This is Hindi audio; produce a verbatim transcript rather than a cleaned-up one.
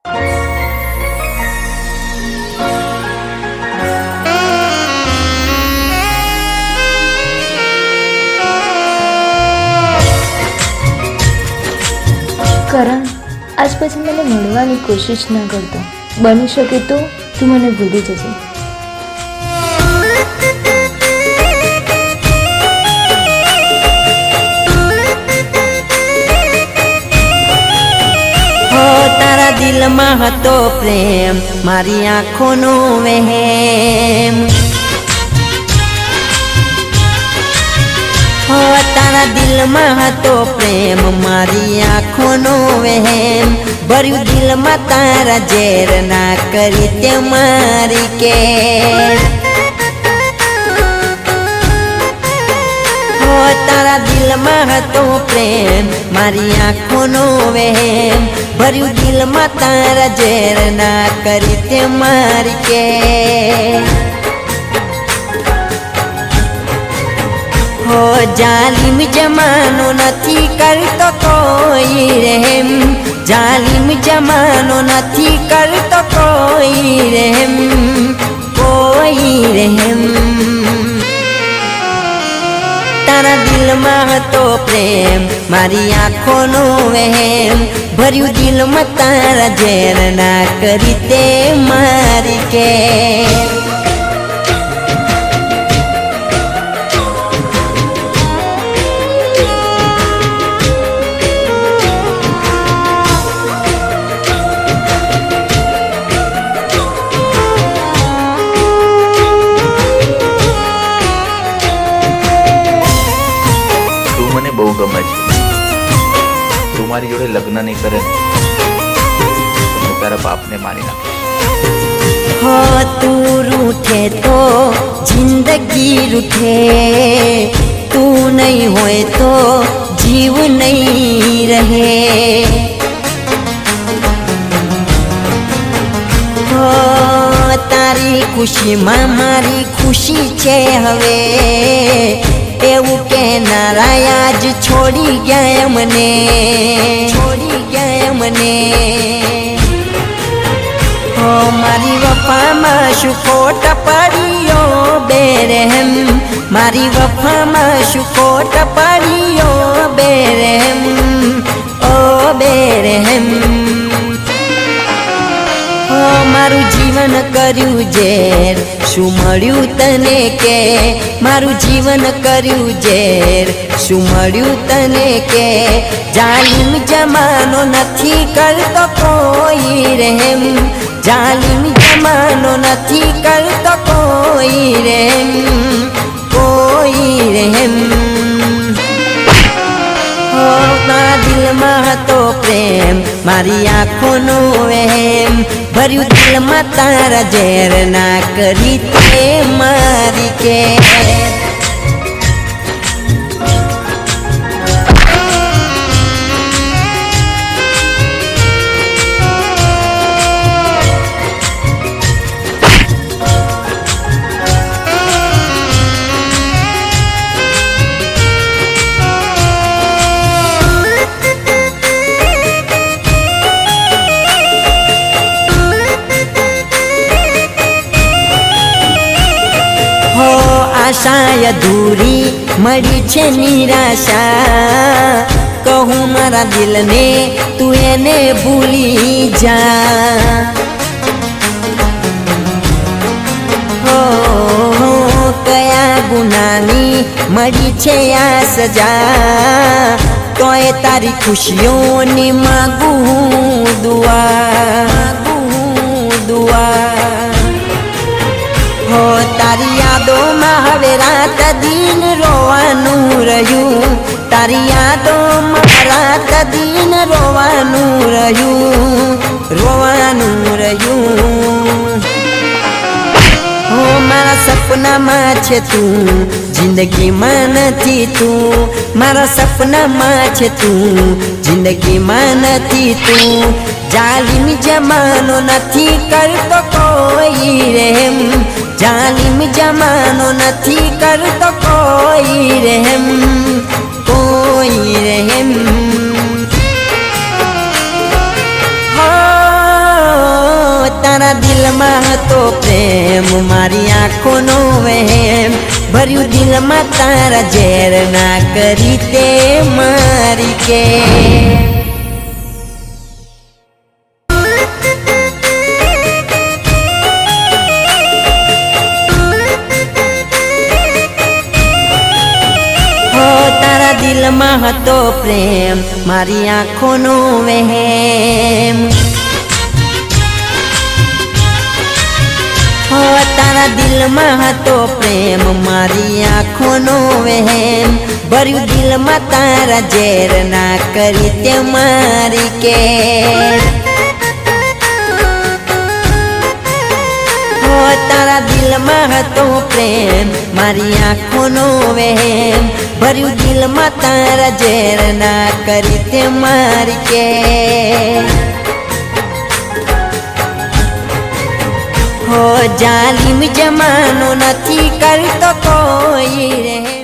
કરણ, આજ પછી મને મળવાની કોશિશ ના કરતો. બની શકે તો તું મને ભૂલી જજે. હો તારા દિલમાં હતો પ્રેમ, મારી આંખોનો વહેમ. हो तारा दिल में हतो प्रेम, मारी आँखों नो वहम. भर्यु दिल में तारा जेर ना करी ते मारी के. हो तारा दिल में हतो प्रेम, मारी आँखों नो वहम. भर्यु दिल में तारा जेर ना करी ते मारी के. हो जालिम जमानो नथी करतो कोई रहम. जालिम जमानो नथी करतो कोई रहम, कोई रहम. तारा दिल में हतो प्रेम, मारी आँखों नो वहम. भर्यु दिल में तारा जेर ना करी ते मारी के. बहु गमे छे. तू मारी जोड़े लग्न नहीं करे तो तारा बाप ने मारी नाखे. हो तू रूठे तो जिंदगी रूठे, तू नहीं होए तो जीव नहीं रहे. हो तारी खुशी मां मारी खुशी छे हवे. एवं कहनारा आज छोड़ी गया मने, छोड़ी गया मने. हो मारी वफा में शू खोट पड़ियो बेरहम. मारी वफा में शू खोट पड़ियो बेरहम, ओ बेरहम. हो मारू जीवन कर्यु जेर, शू मळ्यु तने के. मारू जीवन कर्यु जेर, शू मळ्यु तने के. जालिम जमानो नथी करतो कोई रहम. जालिम जमानो नथी करतो कोई रहम, कोई रहम. हो तारा दिल में हतो प्रेम, मारी आँखों नो वहम. भर्यु दिल में तारा जेर ना करी ते मारी के. आशा अधूरी मरी छे निराशा. कहूँ मारा दिल ने तू एने भूली जा. हो, हो कया गुनानी मरी छे आ सजा. तो ए तारी खुशियों नी मांगू दुआ, मांगू दुआ. हो तारी यादों में हवे रात दिन रोवानू रह्यू. तारी यादों में रात दिन रोवानू रह्यू, रोवानू रह्यू. हो मारा सपना में छे तू, जिंदगी में नथी तू. मारा सपना में छे तू, जिंदगी में नथी तू. जालिम जमानो नथी करतो कोई रहम. जालिम जमानो नथी करतो कोई रहम, कोई रहम. हो હતો પ્રેમ મારી આંખોનો વહેમ ભર્યું દિલમાં તારા ઝેર ના કરી તે મારી કે દિલમાં હતો પ્રેમ મારી આંખોનો વહેમ હો તારા દિલમાં હતો પ્રેમ મારી આંખોનો વહેમ ભર્યું દિલમાં તારા ઝેર ના કરી તે મારી કે હો તારા દિલમાં હતો પ્રેમ મારી આંખોનો વહેમ ભર્યું દિલમાં તારા ઝેર ના કરી તે મારી કે હો જાલિમ જમાનો નથી કરતો કોઈ રે